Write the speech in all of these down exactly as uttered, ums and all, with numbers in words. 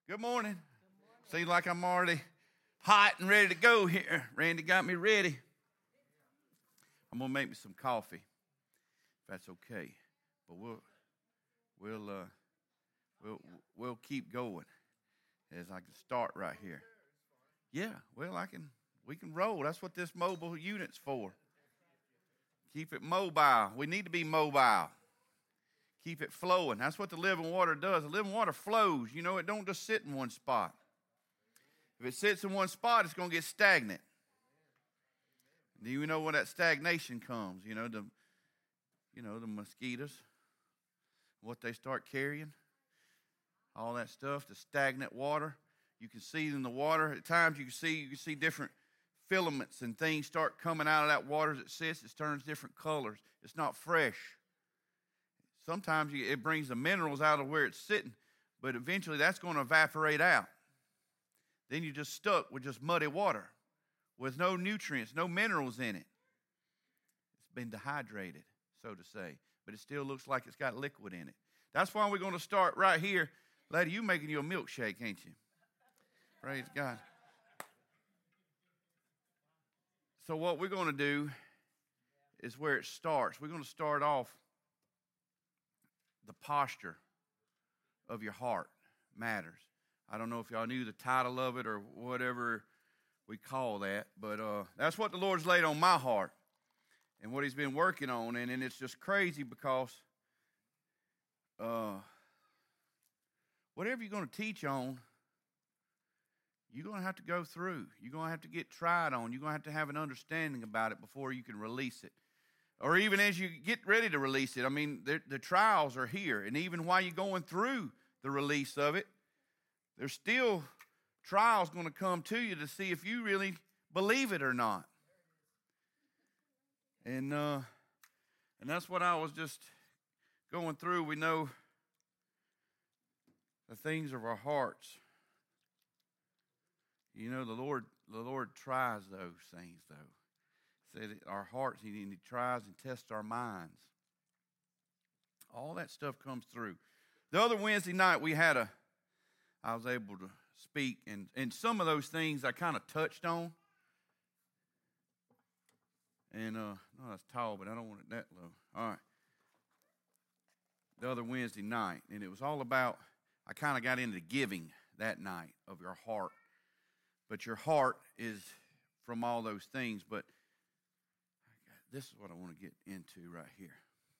Good morning. Seems like I'm already hot and ready to go here. Randy got me ready. I'm gonna make me some coffee, if that's okay. But we'll we'll uh, we'll we'll keep going as I can start right here. Yeah, well I can we can roll. That's what this mobile unit's for. Keep it mobile. We need to be mobile. Keep it flowing. That's what the living water does. The living water flows. You know, it don't just sit in one spot. If it sits in one spot, it's going to get stagnant. Do you know when that stagnation comes? You know, the, you know, the mosquitoes, what they start carrying, all that stuff, the stagnant water. You can see in the water. At times you can see you can see different filaments and things start coming out of that water as it sits. It turns different colors. It's not fresh. Sometimes you, it brings the minerals out of where it's sitting, but eventually that's going to evaporate out. Then you're just stuck with just muddy water with no nutrients, no minerals in it. It's been dehydrated, so to say, but it still looks like it's got liquid in it. That's why we're going to start right here. Lady, you making you a milkshake, ain't you? Praise God. So what we're going to do is where it starts. We're going to start off the posture of your heart matters. I don't know if y'all knew the title of it or whatever we call that, but uh, that's what the Lord's laid on my heart and what he's been working on. And, and it's just crazy because uh, whatever you're going to teach on, you're going to have to go through. You're going to have to get tried on. You're going to have to have an understanding about it before you can release it. Or even as you get ready to release it. I mean, the, the trials are here. And even while you're going through the release of it, there's still trials going to come to you to see if you really believe it or not. And uh, and that's what I was just going through. We know the things of our hearts. You know, the Lord, the Lord tries those things, though. Said our hearts, he, he tries and tests our minds. All that stuff comes through. The other Wednesday night we had a, I was able to speak, and, and some of those things I kind of touched on. And, uh, no, that's tall, but I don't want it that low. All right. The other Wednesday night, and it was all about, I kind of got into giving that night of your heart. But your heart is from all those things, but this is what I want to get into right here.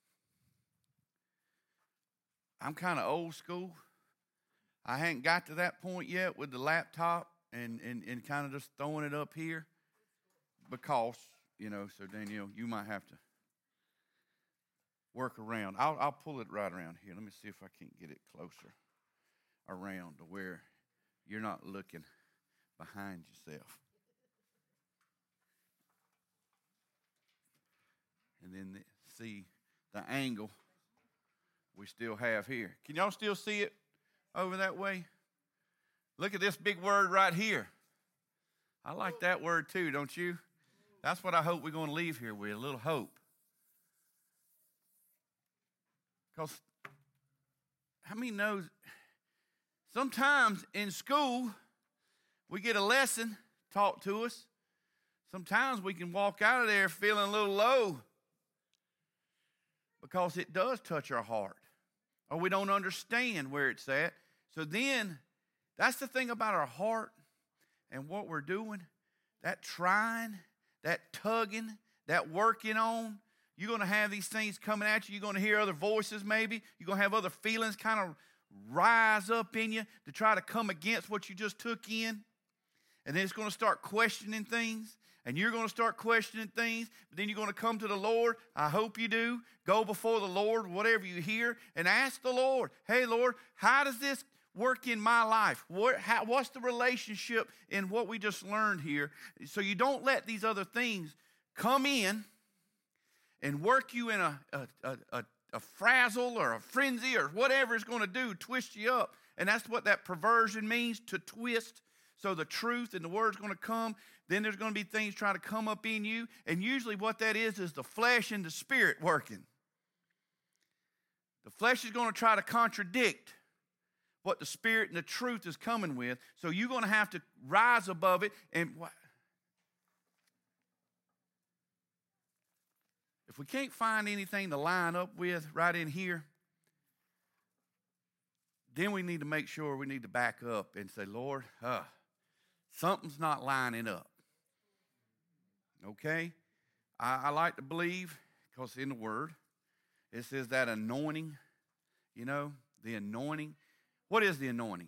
I'm kind of old school. I hadn't got to that point yet with the laptop and, and, and kind of just throwing it up here because, you know, so Danielle, you might have to work around. I'll, I'll pull it right around here. Let me see if I can't get it closer around to where you're not looking behind yourself. And then the, see the angle we still have here. Can y'all still see it over that way? Look at this big word right here. I like that word too, don't you? That's what I hope we're going to leave here with, a little hope. Because how many knows sometimes in school we get a lesson taught to us. Sometimes we can walk out of there feeling a little low because it does touch our heart, or we don't understand where it's at. So then, that's the thing about our heart and what we're doing, that trying, that tugging, that working on. You're going to have these things coming at you. You're going to hear other voices maybe. You're going to have other feelings kind of rise up in you to try to come against what you just took in. And then it's going to start questioning things. And you're going to start questioning things, but then you're going to come to the Lord. I hope you do. Go before the Lord, whatever you hear, and ask the Lord, hey, Lord, how does this work in my life? What, how, what's the relationship in what we just learned here? So you don't let these other things come in and work you in a, a, a, a, a frazzle or a frenzy or whatever it's going to do, twist you up. And that's what that perversion means, to twist. So the truth and the word's going to come. Then there's going to be things trying to come up in you. And usually what that is is the flesh and the spirit working. The flesh is going to try to contradict what the Spirit and the truth is coming with. So you're going to have to rise above it. And what? If we can't find anything to line up with right in here, then we need to make sure we need to back up and say, Lord, uh, something's not lining up. Okay? I, I like to believe, because in the Word, it says that anointing, you know, the anointing. What is the anointing?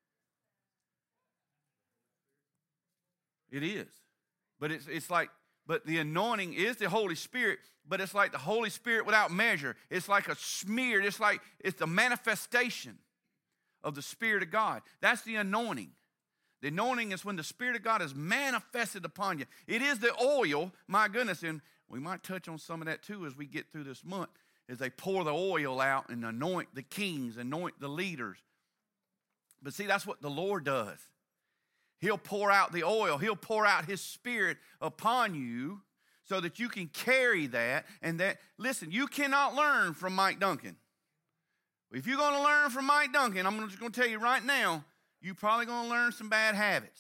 It is. But it's it's like, but the anointing is the Holy Spirit, but it's like the Holy Spirit without measure. It's like a smear. It's like it's the manifestation of the Spirit of God. That's the anointing. The anointing is when the Spirit of God is manifested upon you. It is the oil, my goodness, and we might touch on some of that too as we get through this month, as they pour the oil out and anoint the kings, anoint the leaders. But see, that's what the Lord does. He'll pour out the oil. He'll pour out His Spirit upon you so that you can carry that. And that, listen, you cannot learn from Mike Duncan. If you're going to learn from Mike Duncan, I'm just going to tell you right now, you're probably going to learn some bad habits.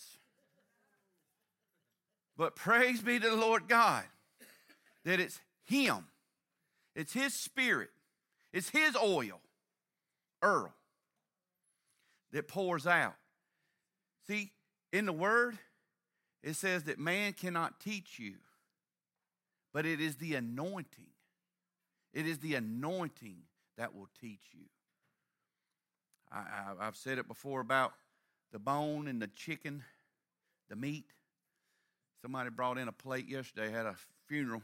But praise be to the Lord God that it's Him. It's His Spirit. It's His oil, Earl, that pours out. See, in the Word, it says that man cannot teach you, but it is the anointing. It is the anointing that will teach you. I, I, I've said it before about the bone and the chicken, the meat. Somebody brought in a plate yesterday, had a funeral,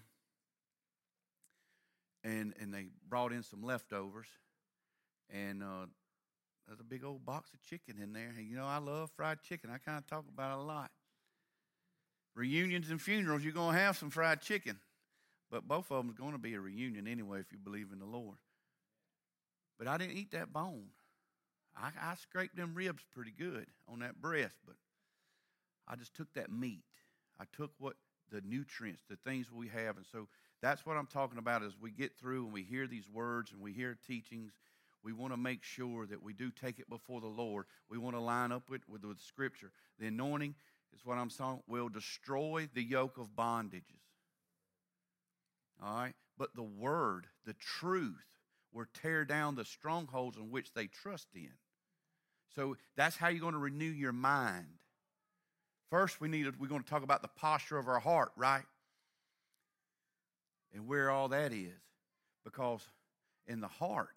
and, and they brought in some leftovers, and uh, there's a big old box of chicken in there. And, you know, I love fried chicken. I kind of talk about it a lot. Reunions and funerals, you're going to have some fried chicken. But both of them is going to be a reunion anyway if you believe in the Lord. But I didn't eat that bone. I, I scraped them ribs pretty good on that breast. But I just took that meat. I took what the nutrients, the things we have. And so that's what I'm talking about as we get through and we hear these words and we hear teachings. We want to make sure that we do take it before the Lord. We want to line up with, with, with Scripture. The anointing is what I'm saying, will destroy the yoke of bondages. All right? But the Word, the truth, will tear down the strongholds in which they trust in. So that's how you're going to renew your mind. First, we need to, we're going to talk about the posture of our heart, right? And where all that is. Because in the heart,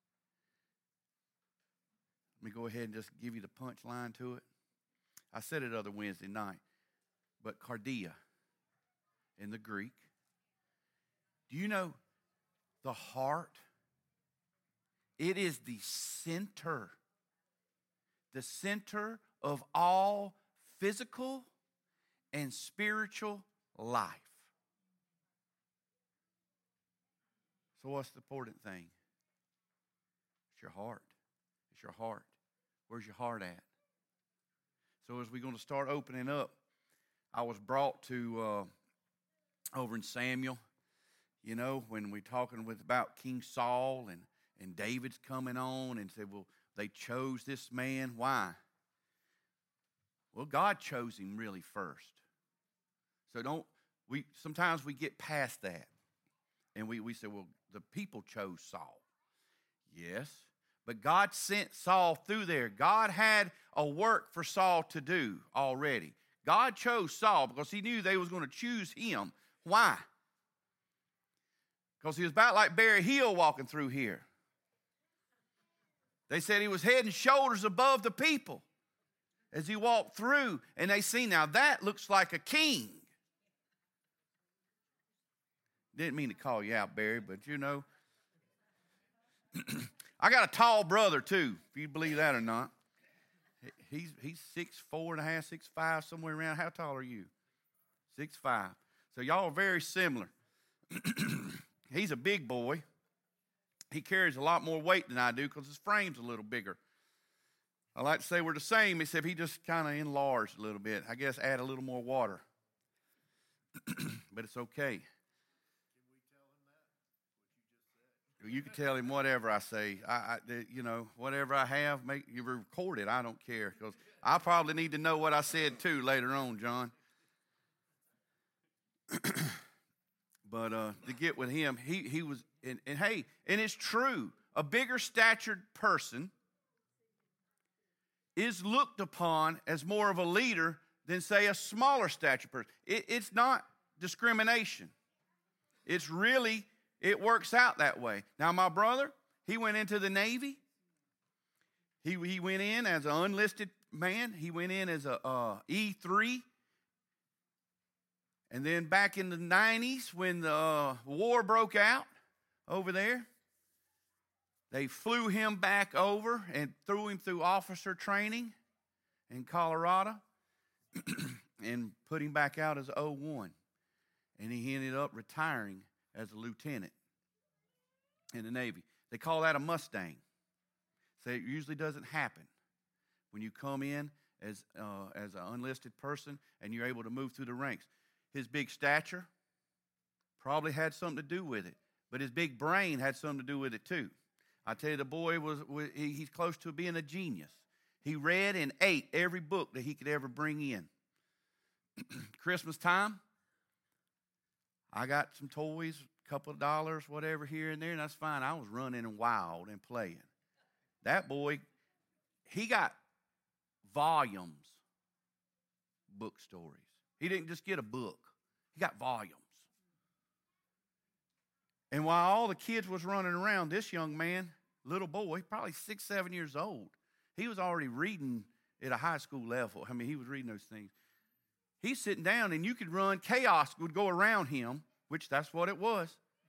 let me go ahead and just give you the punchline to it. I said it other Wednesday night. But cardia in the Greek. Do you know the heart? It is the center. The center of all physical and spiritual life. So what's the important thing? It's your heart. It's your heart. Where's your heart at? So as we're going to start opening up, I was brought to uh, over in Samuel, you know, when we're talking with about King Saul and, and David's coming on and said, well, they chose this man. Why? Well, God chose him really first. So don't, we sometimes we get past that. And we, we say, well, the people chose Saul. Yes. But God sent Saul through there. God had a work for Saul to do already. God chose Saul because he knew they was going to choose him. Why? Because he was about like Barry Hill walking through here. They said he was head and shoulders above the people as he walked through. And they see, now that looks like a king. Didn't mean to call you out, Barry, but you know. I got a tall brother, too, if you believe that or not. He's he's six four and a half, six five, somewhere around. How tall are you? Six five. So y'all are very similar. He's a big boy. He carries a lot more weight than I do because his frame's a little bigger. I like to say we're the same, except he just kind of enlarged a little bit. I guess add a little more water. But it's okay. You can tell him whatever I say. I, I you know, whatever I have, make you record it. I don't care, because I probably need to know what I said too later on, John. But uh, to get with him, he he was, and, and hey, and it's true. A bigger statured person is looked upon as more of a leader than, say, a smaller statured person. It, it's not discrimination. It's really, it works out that way. Now, my brother, he went into the Navy. He, he went in as an unlisted man. He went in as a uh, E three. And then back in the nineties, when the uh, war broke out over there, they flew him back over and threw him through officer training in Colorado and put him back out as oh one. And he ended up retiring as a lieutenant in the Navy. They call that a Mustang. So it usually doesn't happen when you come in as, uh, as an unlisted person and you're able to move through the ranks. His big stature probably had something to do with it, but his big brain had something to do with it too. I tell you, the boy was, he's close to being a genius. He read and ate every book that he could ever bring in. Christmas time, I got some toys, a couple of dollars, whatever here and there, and that's fine. I was running wild and playing. That boy, he got volumes, book stories. He didn't just get a book. He got volumes. And while all the kids was running around, this young man, little boy, probably six, seven years old, he was already reading at a high school level. I mean, he was reading those things. He's sitting down, and you could run. Chaos would go around him, which that's what it was.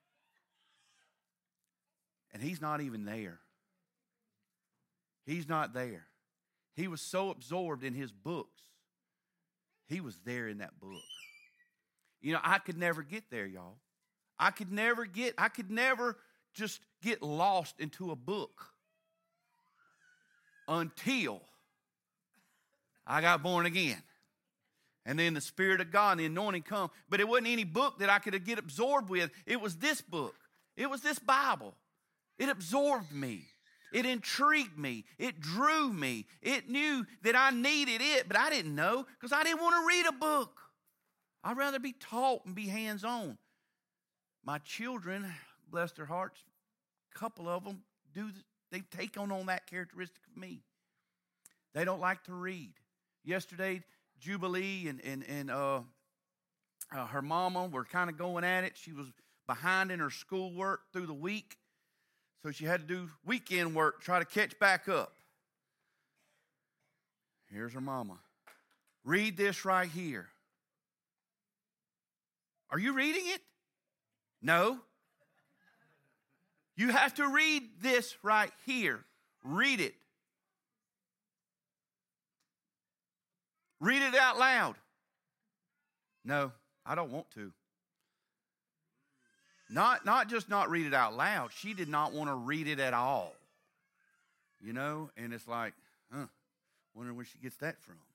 And he's not even there. He's not there. He was so absorbed in his books. He was there in that book. You know, I could never get there, y'all. I could never get, I could never just get lost into a book until I got born again. And then the Spirit of God and the anointing come. But it wasn't any book that I could get absorbed with. It was this book. It was this Bible. It absorbed me. It intrigued me. It drew me. It knew that I needed it, but I didn't know because I didn't want to read a book. I'd rather be taught and be hands-on. My children, bless their hearts, a couple of them, do. they take on, on that characteristic of me. They don't like to read. Yesterday, Jubilee and, and, and uh, uh, her mama were kind of going at it. She was behind in her schoolwork through the week. So she had to do weekend work, try to catch back up. Here's her mama. Read this right here. Are you reading it? No. You have to read this right here. Read it. Read it out loud. No, I don't want to. Not, not just not read it out loud. She did not want to read it at all. You know, and it's like, huh, wonder where she gets that from.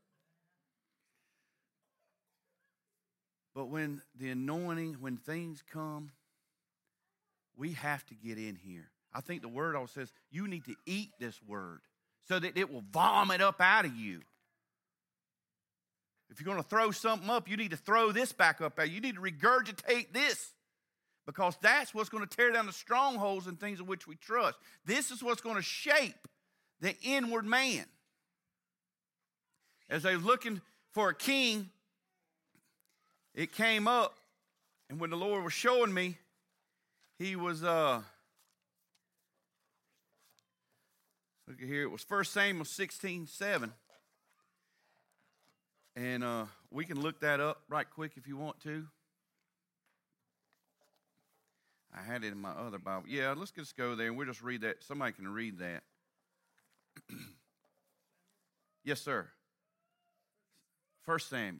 But when the anointing, when things come, we have to get in here. I think the word also says you need to eat this word so that it will vomit up out of you. If you're going to throw something up, you need to throw this back up out. You need to regurgitate this. Because that's what's going to tear down the strongholds and things in which we trust. This is what's going to shape the inward man. As they were looking for a king, it came up, and when the Lord was showing me, he was, uh, look at here, it was First Samuel sixteen seven. And uh, we can look that up right quick if you want to. I had it in my other Bible. Yeah, let's just go there and we'll just read that. Somebody can read that. Yes, sir. First Samuel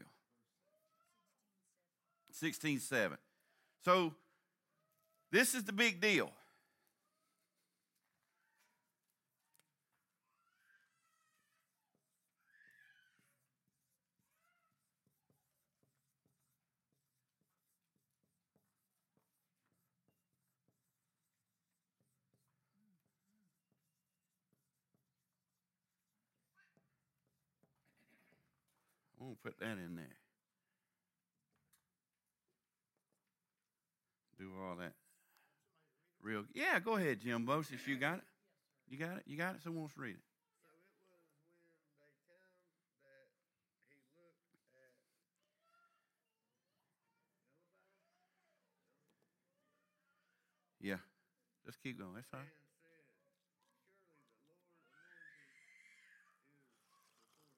sixteen seven. So this is the big deal. I'm going to put that in there. Do all that. Real. Yeah, go ahead, Jimbo, since you got it. You got it? You got it? Someone wants to read it. So it was when they come that he looked at Yeah. Just keep going. That's all right. and said, surely the Lord anointed is before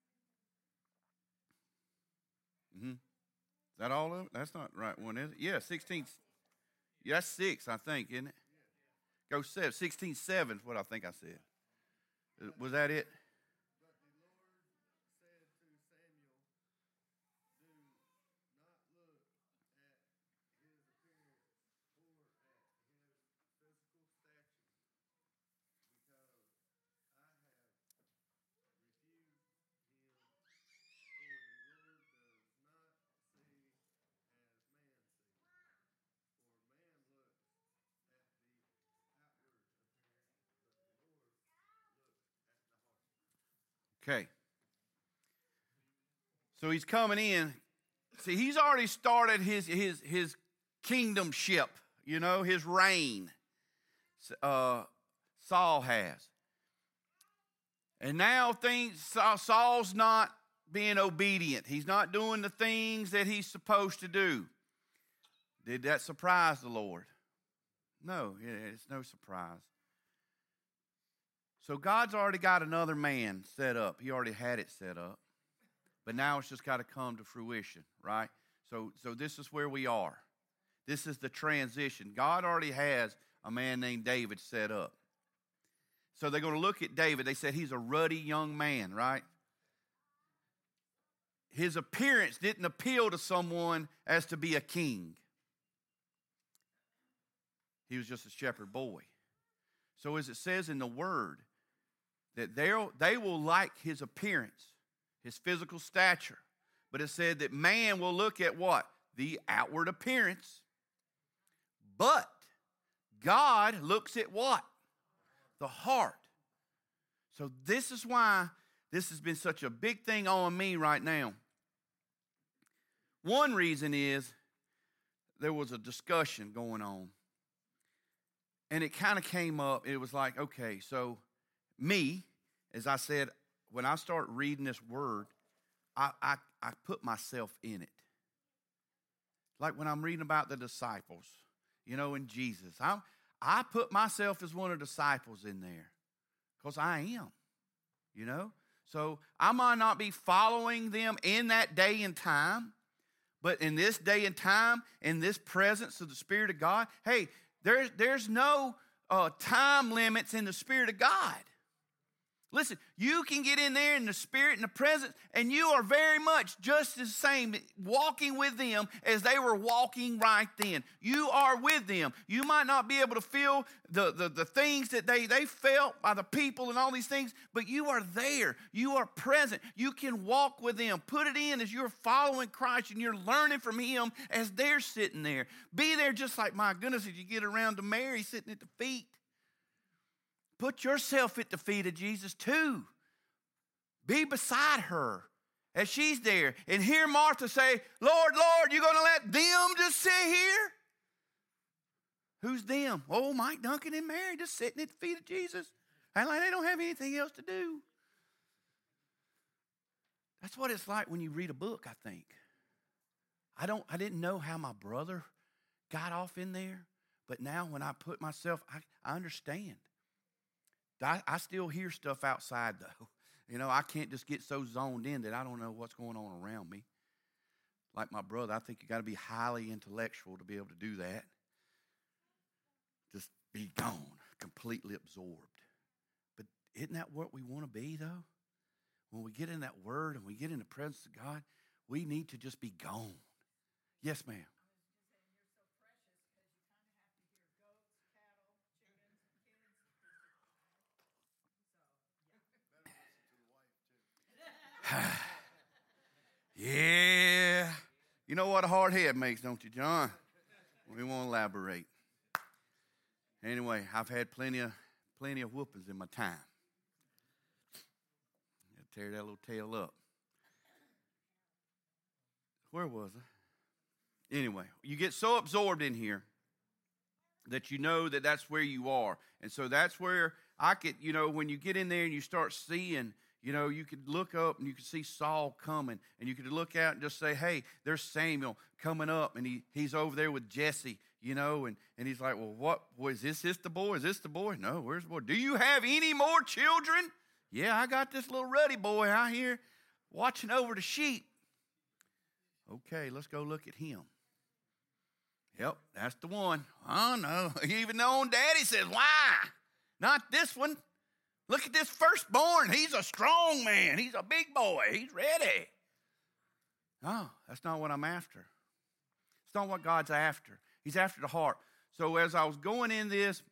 him. Mm-hmm. Is that all of it? That's not the right one, is it? Yeah, sixteen. Yeah, that's six, I think, isn't it? Go seven. sixteen seven is what I think I said. Was that it? But the Lord said to Samuel, do not look at his appearance or at his physical stature, because I have refused him. For the Lord does not see as man sees. For man looks at the outward appearance, but the Lord looks at the heart. Okay. So he's coming in. See, he's already started his his his kingdomship, you know, his reign. Uh, Saul has. And now things Saul's not being obedient. He's not doing the things that he's supposed to do. Did that surprise the Lord? No, it's no surprise. So God's already got another man set up. He already had it set up. But now it's just got to come to fruition, right? So, so this is where we are. This is the transition. God already has a man named David set up. So they're going to look at David. They said he's a ruddy young man, right? His appearance didn't appeal to someone as to be a king. He was just a shepherd boy. So as it says in the word, that they will like his appearance, his physical stature. But it said that man will look at what? The outward appearance. But God looks at what? The heart. So this is why this has been such a big thing on me right now. One reason is there was a discussion going on. And it kind of came up. It was like, okay, so me, as I said, when I start reading this word, I, I, I put myself in it. Like when I'm reading about the disciples, you know, in Jesus. I, I put myself as one of the disciples in there because I am, you know. So I might not be following them in that day and time, but in this day and time, in this presence of the Spirit of God, hey, there's, there's no uh, time limits in the Spirit of God. Listen, you can get in there in the Spirit and the presence, and you are very much just the same, walking with them as they were walking right then. You are with them. You might not be able to feel the, the, the things that they, they felt by the people and all these things, but you are there. You are present. You can walk with them. Put it in as you're following Christ and you're learning from Him as they're sitting there. Be there just like, my goodness, as you get around to Mary sitting at the feet. Put yourself at the feet of Jesus too. Be beside her as she's there. And hear Martha say, Lord, Lord, you going to let them just sit here? Who's them? Oh, Mike Duncan and Mary just sitting at the feet of Jesus. And like they don't have anything else to do. That's what it's like when you read a book, I think. I don't. I didn't know how my brother got off in there. But now when I put myself, I, I understand. I, I still hear stuff outside, though. You know, I can't just get so zoned in that I don't know what's going on around me. Like my brother, I think you got to be highly intellectual to be able to do that. Just be gone, completely absorbed. But isn't that what we want to be, though? When we get in that word and we get in the presence of God, we need to just be gone. Yes, ma'am. Yeah. You know what a hard head makes, don't you, John? We won't elaborate. Anyway, I've had plenty of plenty of whoopings in my time. Tear that little tail up. where was I? Anyway, you get so absorbed in here that you know that that's where you are. And so that's where I could, you know, when you get in there and you start seeing, you know, you could look up and you could see Saul coming, and you could look out and just say, hey, there's Samuel coming up, and he, he's over there with Jesse, you know, and, and he's like, well, what, was this, this the boy? Is this the boy? No, where's the boy? Do you have any more children? Yeah, I got this little ruddy boy out here watching over the sheep. Okay, let's go look at him. Yep, that's the one. Oh, no. Even though own daddy says, why? Not this one. Look at this firstborn. He's a strong man. He's a big boy. He's ready. No, that's not what I'm after. It's not what God's after. He's after the heart. So as I was going in this,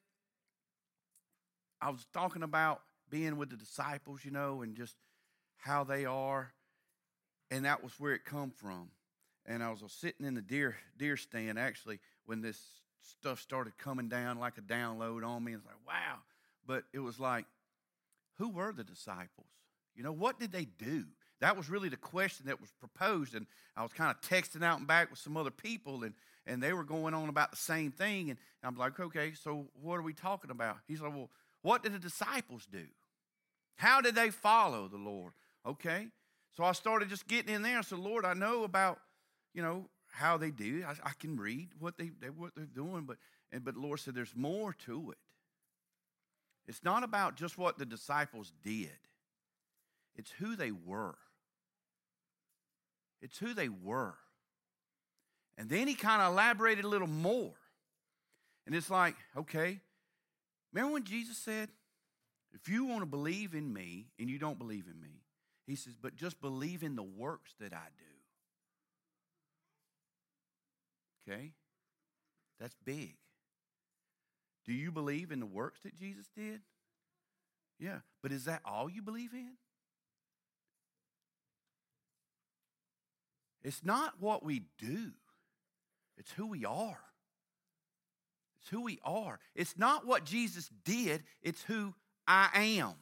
I was talking about being with the disciples, you know, and just how they are. And that was where it come from. And I was sitting in the deer deer stand, actually, when this stuff started coming down like a download on me. It's like, wow. But it was like, who were the disciples? You know, what did they do? That was really the question that was proposed. And I was kind of texting out and back with some other people, and, and they were going on about the same thing. And I'm like, okay, so what are we talking about? He's like, well, what did the disciples do? How did they follow the Lord? Okay. So I started just getting in there. I said, Lord, I know about, you know, how they do. I, I can read what, they, they, what they're doing. But, and, but the Lord said there's more to it. It's not about just what the disciples did. It's who they were. It's who they were. And then he kind of elaborated a little more. And it's like, okay, remember when Jesus said, if you want to believe in me and you don't believe in me, he says, but just believe in the works that I do. Okay? That's big. Do you believe in the works that Jesus did? Yeah. But is that all you believe in? It's not what we do. It's who we are. It's who we are. It's not what Jesus did. It's who I am.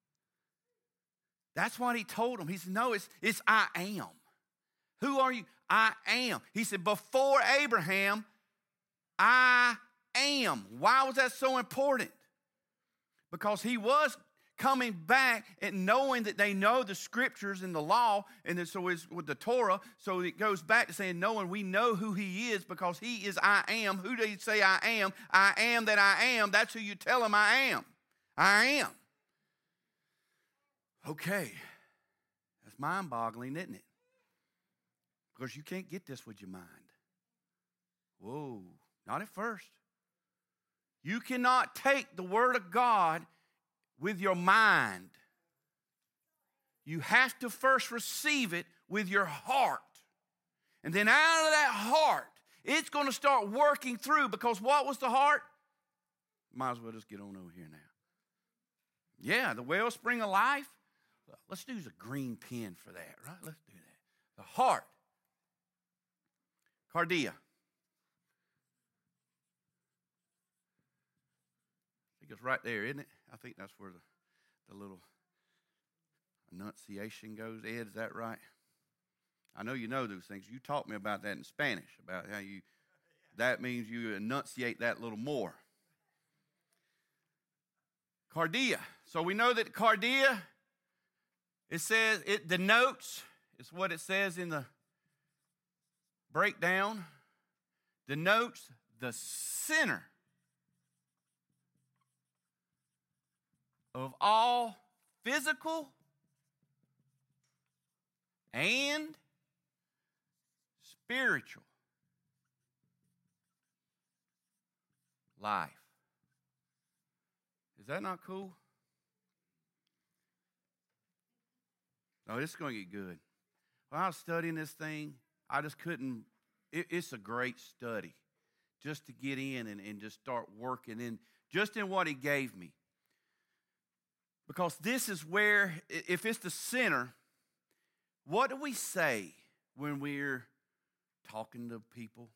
That's what he told them. He said, no, it's, it's I am. Who are you? I am. He said, before Abraham, I am. Why was that so important? Because he was coming back and knowing that they know the scriptures and the law, and then so it's with the Torah, so it goes back to saying, knowing we know who he is because he is I am. Who did he say I am? I am that I am. That's who you tell him I am. I am. Okay. That's mind-boggling, isn't it? Because you can't get this with your mind. Whoa, not at first. You cannot take the word of God with your mind. You have to first receive it with your heart. And then out of that heart, it's going to start working through, because what was the heart? Might as well just get on over here now. Yeah, the wellspring of life. Let's use a green pen for that, right? Let's do that. The heart. Cardia. I think it's right there, isn't it? I think that's where the, the little enunciation goes. Ed, is that right? I know you know those things. You taught me about that in Spanish, about how you, that means you enunciate that a little more. Cardia. So we know that cardia, it says, it denotes, it's what it says in the breakdown, denotes the center of all physical and spiritual life. Is that not cool? No, this is going to get good. When I was studying this thing, I just couldn't, it, it's a great study just to get in and, and just start working in, just in what he gave me. Because this is where, if it's the center, what do we say when we're talking to people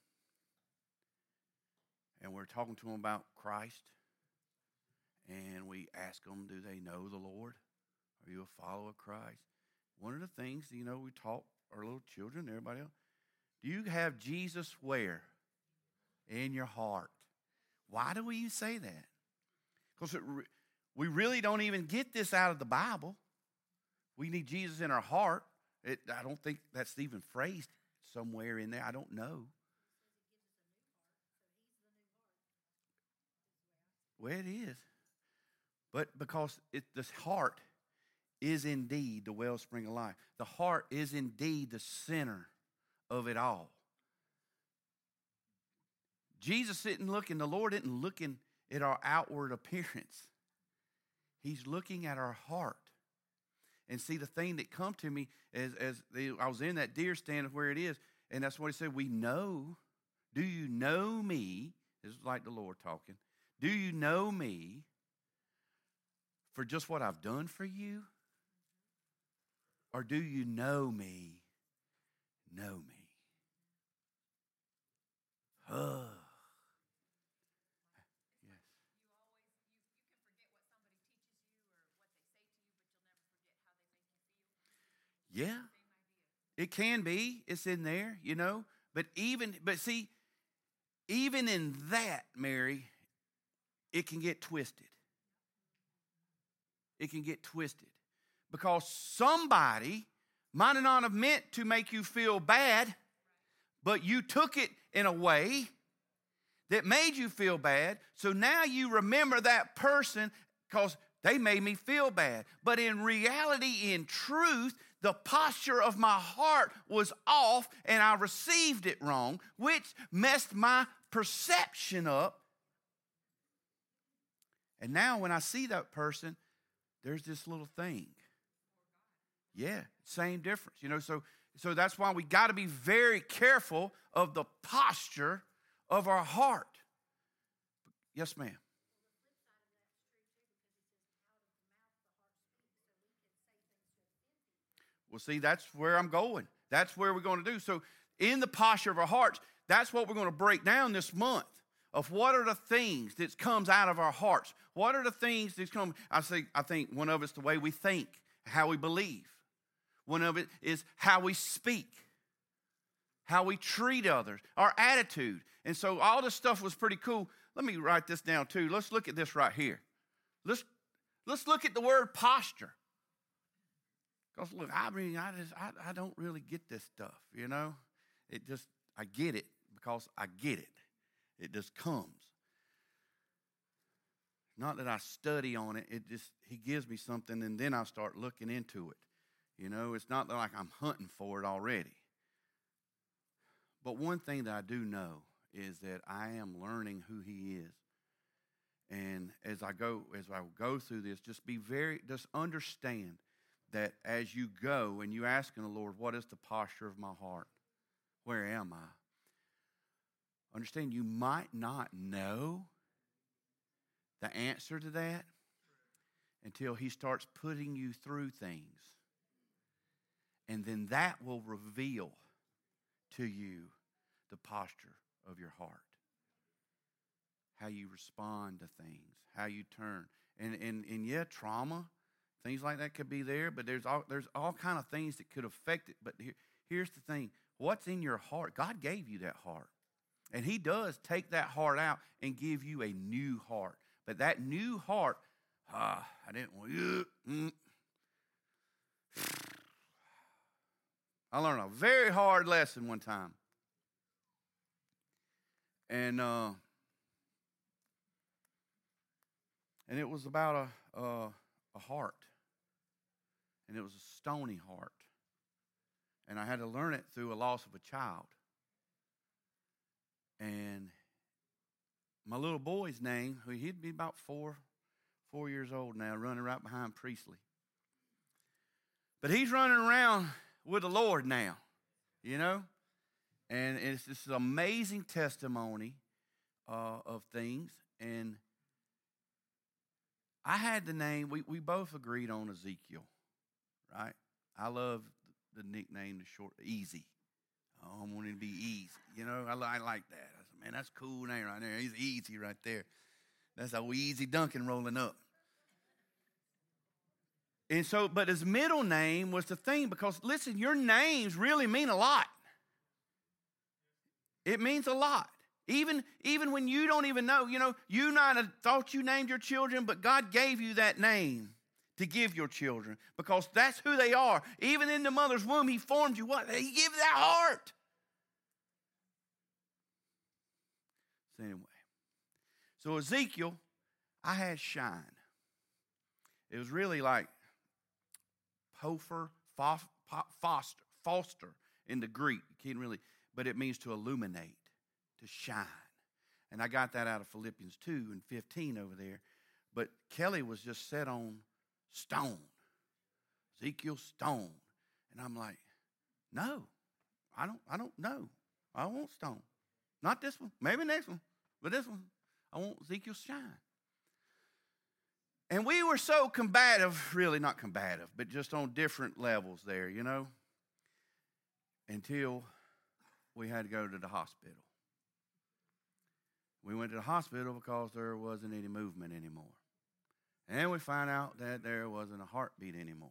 and we're talking to them about Christ? And we ask them, do they know the Lord? Are you a follower of Christ? One of the things, you know, we taught our little children, everybody else, Do you have Jesus where? In your heart. Why do we say that? Because re- we really don't even get this out of the Bible. We need Jesus in our heart. It, I don't think that's even phrased somewhere in there. I don't know. Well, it is. But because it, this heart is indeed the wellspring of life. The heart is indeed the center of it all. Jesus isn't looking, the Lord isn't looking at our outward appearance. He's looking at our heart. And see, the thing that come to me as, as the, I was in that deer stand of where it is, and that's what he said, we know. Do you know me? This is like the Lord talking. Do you know me for just what I've done for you? Or do you know me, know me? Oh. Yeah, it can be. It's in there, you know. But even, but see, even in that, Mary, it can get twisted. It can get twisted. Because somebody might not have meant to make you feel bad, but you took it in a way that made you feel bad. So now you remember that person because they made me feel bad. But in reality, in truth, the posture of my heart was off and I received it wrong, which messed my perception up. And now when I see that person, there's this little thing. Yeah, same difference. You know, so, so that's why we got to be very careful of the posture of our heart. Yes, ma'am. Well, see, that's where I'm going. That's where we're going to do. So in the posture of our hearts, that's what we're going to break down this month of what are the things that comes out of our hearts. What are the things that come? I think, I think one of it's the way we think, how we believe. One of it is how we speak, how we treat others, our attitude. And so all this stuff was pretty cool. Let me write this down too. Let's look at this right here. Let's, let's look at the word posture. Because look, I mean, I just, I, I don't really get this stuff, you know. It just, I get it because I get it. It just comes. Not that I study on it. It just, he gives me something and then I start looking into it. You know, it's not like I'm hunting for it already. But one thing that I do know is that I am learning who he is. And as I go, as I go through this, just be very, just understand that as you go and you asking the Lord, what is the posture of my heart? Where am I? Understand, you might not know the answer to that until he starts putting you through things. And then that will reveal to you the posture of your heart. How you respond to things, how you turn. And, and, and yeah, trauma, things like that could be there, but there's all, there's all kind of things that could affect it. But here, here's the thing. What's in your heart? God gave you that heart. And he does take that heart out and give you a new heart. But that new heart, ah, I didn't want you. Mm. I learned a very hard lesson one time. And uh, and it was about a, a, a heart. And it was a stony heart. And I had to learn it through a loss of a child. And my little boy's name, he'd be about four, four years old now, running right behind Priestley. But he's running around with the Lord now, you know? And it's this amazing testimony uh, of things. And I had the name, we, we both agreed on Ezekiel, right? I love the nickname, the short, Easy. Oh, I want it to be easy. You know, I, I like that. I said, man, that's a cool name right there. He's easy right there. That's a Easy Duncan rolling up. And so, but his middle name was the thing because, listen, your names really mean a lot. It means a lot. Even, even when you don't even know, you know, you might have thought you named your children, but God gave you that name to give your children because that's who they are. Even in the mother's womb, he formed you. What? He gives that heart. So anyway, so Ezekiel, I had shine. It was really like Popher, Foster, Foster in the Greek. You can't really, but it means to illuminate, to shine. And I got that out of Philippians two and fifteen over there. But Kelly was just set on stone. Ezekiel stone. And I'm like, no, I don't, I don't know. I want stone. Not this one. Maybe next one. But this one, I want Ezekiel shine. And we were so combative, really not combative, but just on different levels there, you know, until we had to go to the hospital. We went to the hospital because there wasn't any movement anymore. And we found out that there wasn't a heartbeat anymore.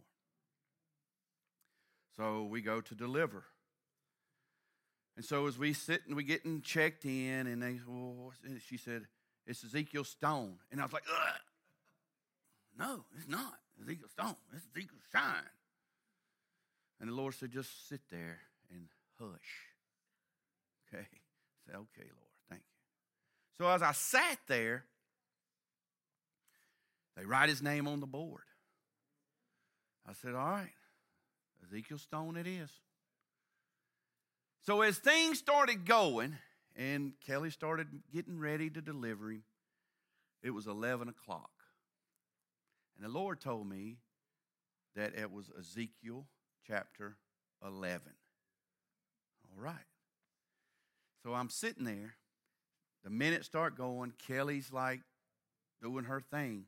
So we go to deliver. And so as we sit and we getting checked in, and they, well, she said, it's Ezekiel Stone. And I was like, ugh. No, it's not Ezekiel Stone. It's Ezekiel Shine. And the Lord said, just sit there and hush. Okay. I said, okay, Lord, thank you. So as I sat there, they write his name on the board. I said, all right, Ezekiel Stone it is. So as things started going, and Kelly started getting ready to deliver him, it was eleven o'clock. And the Lord told me that it was Ezekiel chapter eleven. All right. So I'm sitting there. The minutes start going. Kelly's like doing her thing.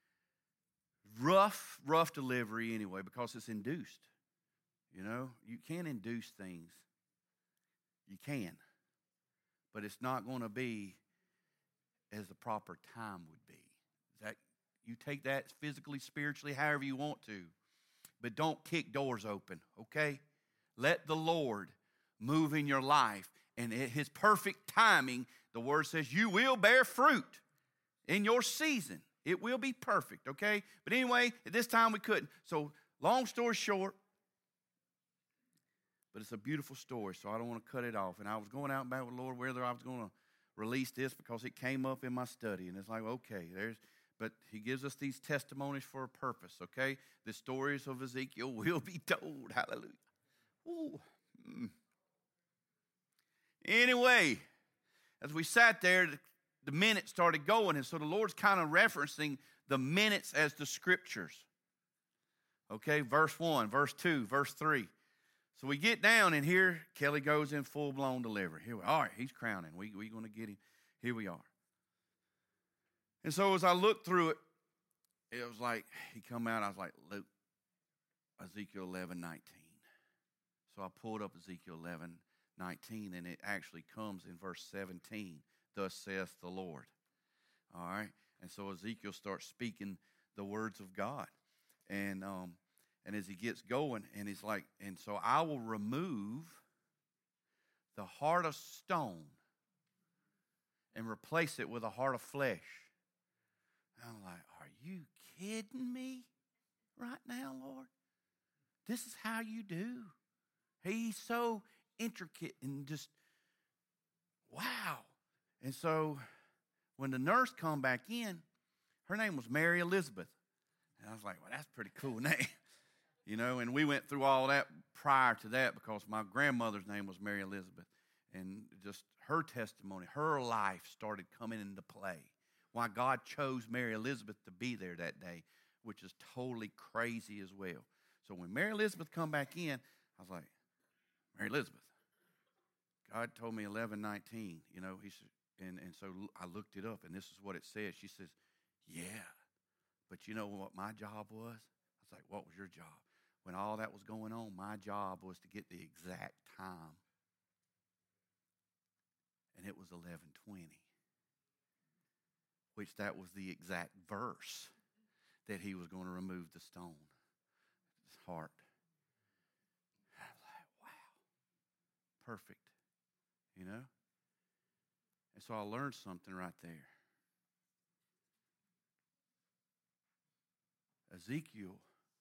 Rough, rough delivery anyway because it's induced. You know, you can induce things. You can. But it's not going to be as the proper time would be. Is that You take that physically, spiritually, however you want to. But don't kick doors open, okay? Let the Lord move in your life. And his perfect timing, the word says, you will bear fruit in your season. It will be perfect, okay? But anyway, at this time we couldn't. So long story short, but it's a beautiful story, so I don't want to cut it off. And I was going out and back with the Lord whether I was going to release this because it came up in my study. And it's like, okay, there's... But he gives us these testimonies for a purpose, okay? The stories of Ezekiel will be told. Hallelujah. Ooh. Mm. Anyway, as we sat there, the, the minutes started going. And so the Lord's kind of referencing the minutes as the scriptures. Okay, verse one, verse two, verse three. So we get down, and here Kelly goes in full-blown delivery. Here we are. All right, he's crowning. We're we going to get him. Here we are. And so as I looked through it, it was like, he come out, I was like, Luke, Ezekiel eleven nineteen. So I pulled up Ezekiel eleven nineteen, and it actually comes in verse seventeen. Thus saith the Lord. All right? And so Ezekiel starts speaking the words of God. And um, and as he gets going, and he's like, and so I will remove the heart of stone and replace it with a heart of flesh. I'm like, are you kidding me right now, Lord? This is how you do. He's so intricate and just, wow. And so when the nurse come back in, her name was Mary Elizabeth. And I was like, well, that's a pretty cool name. You know, and we went through all that prior to that because my grandmother's name was Mary Elizabeth. And just her testimony, her life started coming into play. Why God chose Mary Elizabeth to be there that day, which is totally crazy as well. So when Mary Elizabeth come back in, I was like, Mary Elizabeth, God told me eleven nineteen, you know, he said, and, and so I looked it up, and this is what it says. She says, yeah, but you know what my job was? I was like, what was your job? When all that was going on, my job was to get the exact time, and it was eleven twenty. Which that was the exact verse that he was going to remove the stone. His heart. I was like, wow. Perfect. You know? And so I learned something right there. Ezekiel,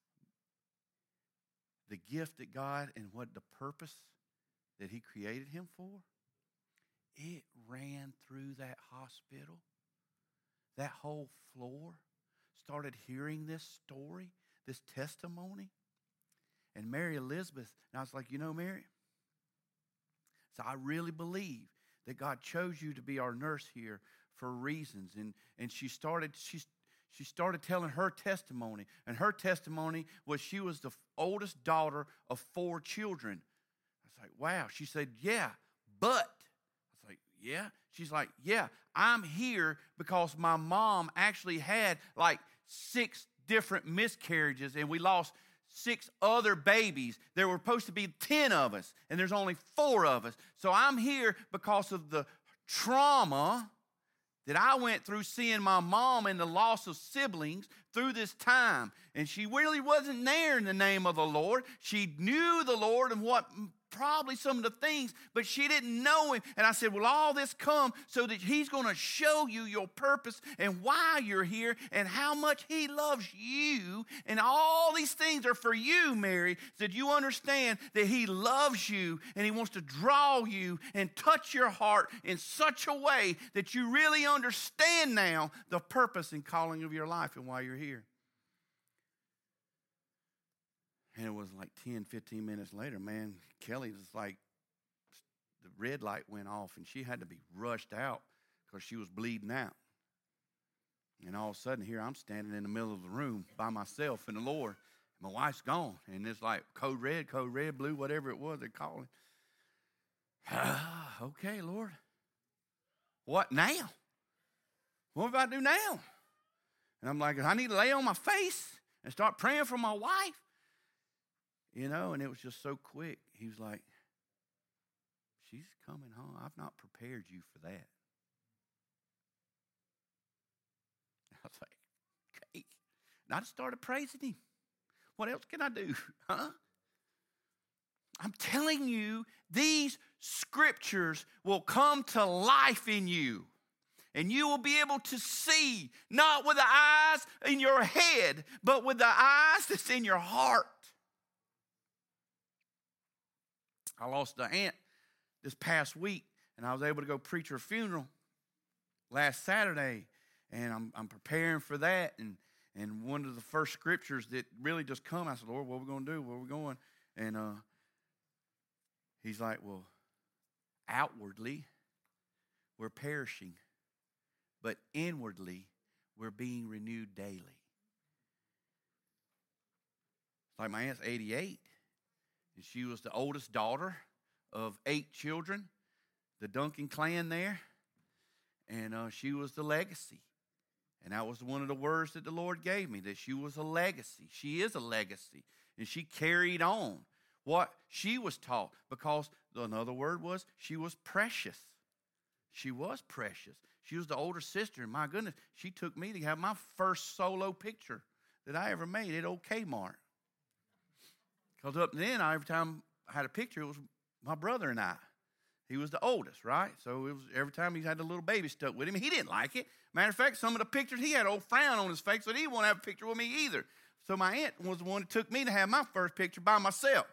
the gift that God and what the purpose that he created him for, it ran through that hospital. That whole floor started hearing this story, this testimony. And Mary Elizabeth, and I was like, you know, Mary, so I really believe that God chose you to be our nurse here for reasons. And, and she started, she, she started telling her testimony. And her testimony was she was the oldest daughter of four children. I was like, wow. She said, yeah, but. I was like, yeah. She's like, yeah, I'm here because my mom actually had like six different miscarriages and we lost six other babies. There were supposed to be ten of us, and there's only four of us. So I'm here because of the trauma that I went through seeing my mom and the loss of siblings through this time. And she really wasn't there in the name of the Lord. She knew the Lord and what probably some of the things, but she didn't know him. And I said, well, all this come so that he's going to show you your purpose and why you're here and how much he loves you. And all these things are for you, Mary, so that you understand that he loves you and he wants to draw you and touch your heart in such a way that you really understand now the purpose and calling of your life and why you're here. And it was like ten, fifteen minutes later, man, Kelly was like, the red light went off and she had to be rushed out because she was bleeding out. And all of a sudden, here I'm standing in the middle of the room by myself in the Lord. My wife's gone. And it's like code red, code red, blue, whatever it was they're calling. Ah, okay, Lord. What now? What do I do now? And I'm like, I need to lay on my face and start praying for my wife. You know, and it was just so quick. He was like, she's coming home. I've not prepared you for that. I was like, okay. And I just started praising him. What else can I do? Huh? I'm telling you, these scriptures will come to life in you. And you will be able to see, not with the eyes in your head, but with the eyes that's in your heart. I lost an aunt this past week, and I was able to go preach her funeral last Saturday, and I'm I'm preparing for that. And and one of the first scriptures that really just come, I said, Lord, what are we going to do? Where are we going? And uh, he's like, well, outwardly, we're perishing, but inwardly, we're being renewed daily. Like my aunt's eighty-eight. And she was the oldest daughter of eight children, the Duncan clan there. And uh, she was the legacy. And that was one of the words that the Lord gave me, that she was a legacy. She is a legacy. And she carried on what she was taught, because another word was she was precious. She was precious. She was the older sister. And my goodness, she took me to have my first solo picture that I ever made at old Kmart. Because up then, every time I had a picture, it was my brother and I. He was the oldest, right? So it was every time he had a little baby stuck with him, he didn't like it. Matter of fact, some of the pictures, he had an old frown on his face, so he didn't want to have a picture with me either. So my aunt was the one that took me to have my first picture by myself.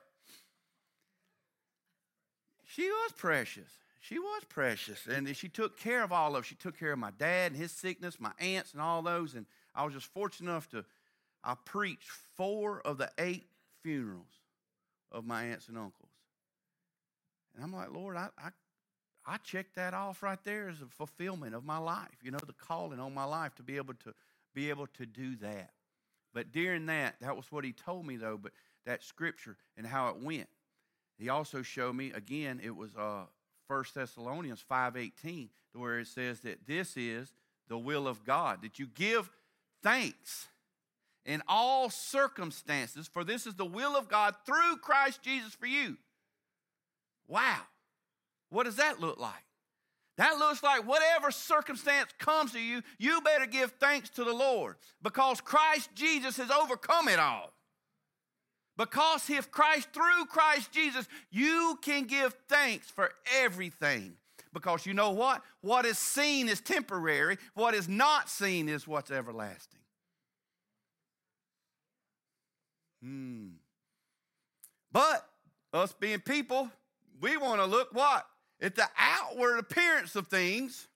She was precious. She was precious. And she took care of all of us. She took care of my dad and his sickness, my aunts and all those. And I was just fortunate enough to, I preached four of the eight funerals of my aunts and uncles. And I'm like, Lord, I, I I check that off right there as a fulfillment of my life, you know, the calling on my life to be able to be able to do that. But during that, that was what he told me though, but that scripture and how it went. He also showed me, again, it was uh, First Thessalonians five eighteen, where it says that this is the will of God, that you give thanks in all circumstances, for this is the will of God through Christ Jesus for you. Wow. What does that look like? That looks like whatever circumstance comes to you, you better give thanks to the Lord, because Christ Jesus has overcome it all. Because if Christ, through Christ Jesus, you can give thanks for everything. Because you know what? What is seen is temporary. What is not seen is what's everlasting. Hmm. But us being people, we want to look what? At the outward appearance of things.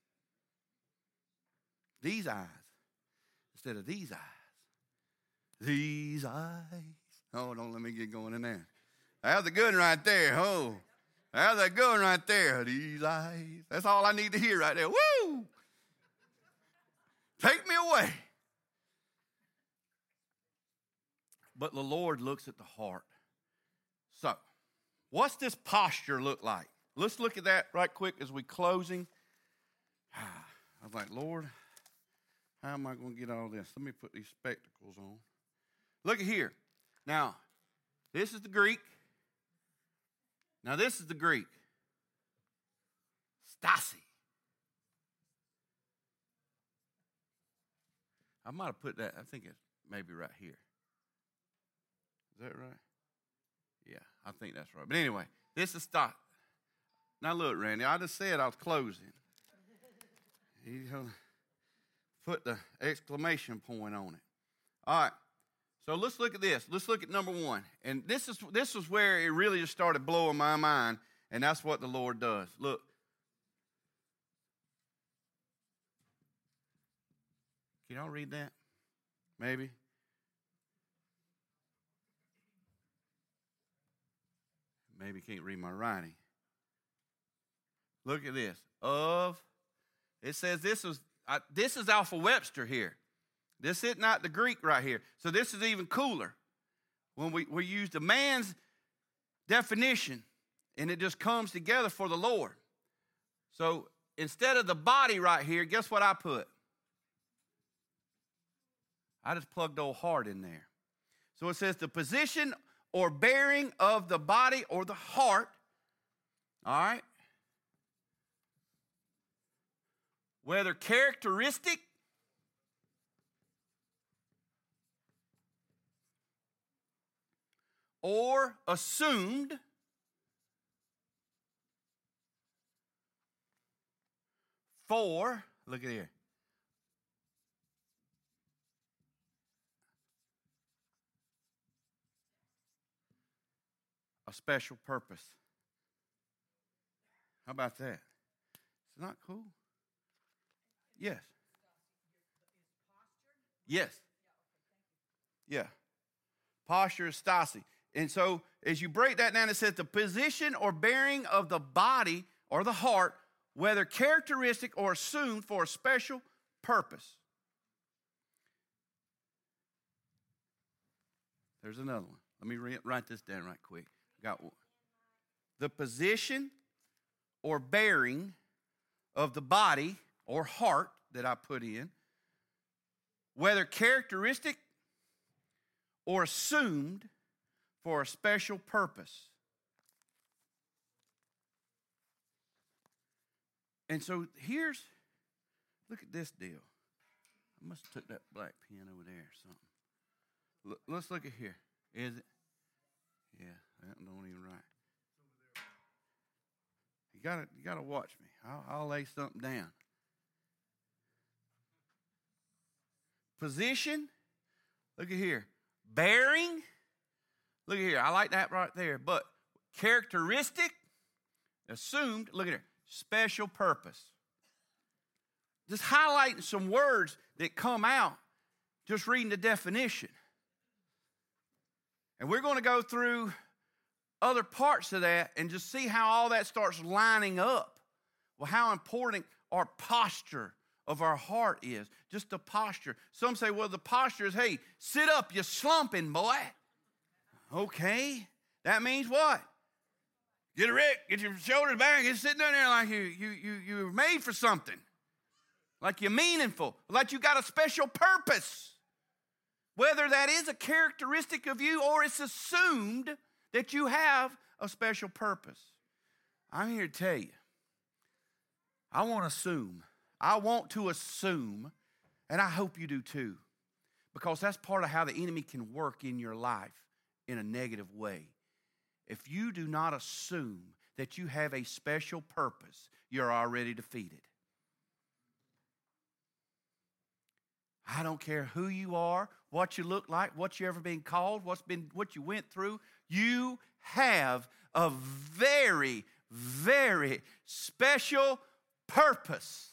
These eyes instead of these eyes. These eyes. Oh, don't let me get going in there. That's a good one right there. Oh, that's a good one right there. These eyes. That's all I need to hear right there. Woo! Take me away. But the Lord looks at the heart. So, what's this posture look like? Let's look at that right quick as we closing. I was like, Lord, how am I going to get all this? Let me put these spectacles on. Look at here. Now, this is the Greek. Now, this is the Greek. Stasi. I might have put that, I think it's maybe right here. Is that right? Yeah, I think that's right. But anyway, this is stasi. Now, look, Randy, I just said I was closing. He's going to put the exclamation point on it. All right. So let's look at this. Let's look at number one. And this is this is where it really just started blowing my mind, and that's what the Lord does. Look. Can y'all read that? Maybe. Maybe can't read my writing. Look at this. Of, it says this is I, this is Alpha Webster here. This is not the Greek right here. So this is even cooler. When we, we use the man's definition, and it just comes together for the Lord. So instead of the body right here, guess what I put? I just plugged old heart in there. So it says the position or bearing of the body or the heart, all right? Whether characteristic or assumed for, look at here, a special purpose. How about that? It's not cool? Yes. Yes. Yeah. Posture is stasi. And so as you break that down, it says the position or bearing of the body or the heart, whether characteristic or assumed for a special purpose. There's another one. Let me re- write this down right quick. Got one. The position or bearing of the body or heart that I put in, whether characteristic or assumed for a special purpose. And so here's, look at this deal. I must have took that black pen over there or something. Look, let's look at here. Is it? Yeah, that don't even right. You gotta, you gotta watch me. I'll, I'll lay something down. Position. Look at here. Bearing. Look at here. I like that right there. But characteristic. Assumed. Look at here. Special purpose. Just highlighting some words that come out just reading the definition. And we're going to go through other parts of that and just see how all that starts lining up. Well, how important our posture of our heart is. Just the posture. Some say, well, the posture is, hey, sit up, you're slumping, boy. Okay. That means what? Get erect, get your shoulders back, and sit down there like you, you, you, you're made for something. Like you're meaningful. Like you got a special purpose. Whether that is a characteristic of you or it's assumed that you have a special purpose. I'm here to tell you, I want to assume. I want to assume, and I hope you do too, because that's part of how the enemy can work in your life in a negative way. If you do not assume that you have a special purpose. You're already defeated. I don't care who you are, what you look like, what you ever been called, what's been what you went through. You have a very, very special purpose.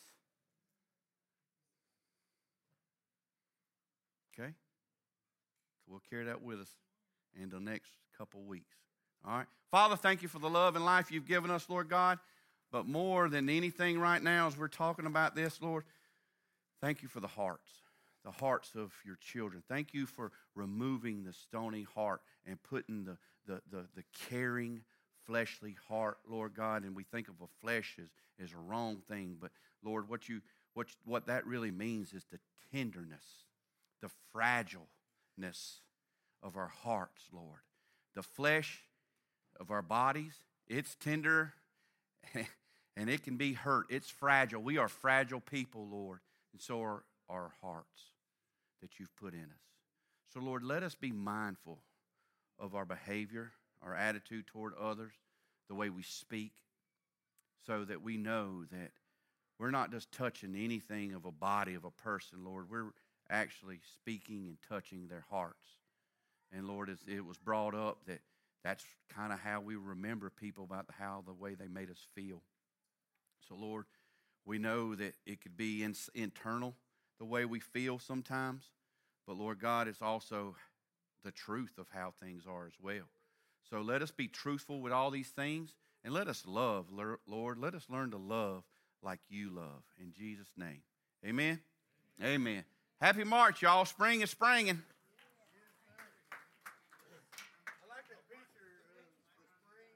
Okay? So we'll carry that with us in the next couple weeks. All right? Father, thank you for the love and life you've given us, Lord God. But more than anything right now as we're talking about this, Lord, thank you for the hearts. The hearts of your children. Thank you for removing the stony heart and putting the, the, the, the caring, fleshly heart, Lord God. And we think of a flesh as, as a wrong thing. But, Lord, what, you, what, what that really means is the tenderness, the fragileness of our hearts, Lord. The flesh of our bodies, it's tender and it can be hurt. It's fragile. We are fragile people, Lord. And so are our hearts that you've put in us. So, Lord, let us be mindful of our behavior, our attitude toward others, the way we speak, so that we know that we're not just touching anything of a body of a person, Lord. We're actually speaking and touching their hearts. And, Lord, as it was brought up that that's kind of how we remember people about how the way they made us feel. So, Lord, we know that it could be in, internal, the way we feel sometimes. But, Lord God, it's also the truth of how things are as well. So let us be truthful with all these things, and let us love, Lord. Let us learn to love like you love. In Jesus' name, amen? Amen. Happy March, y'all. Spring is springing.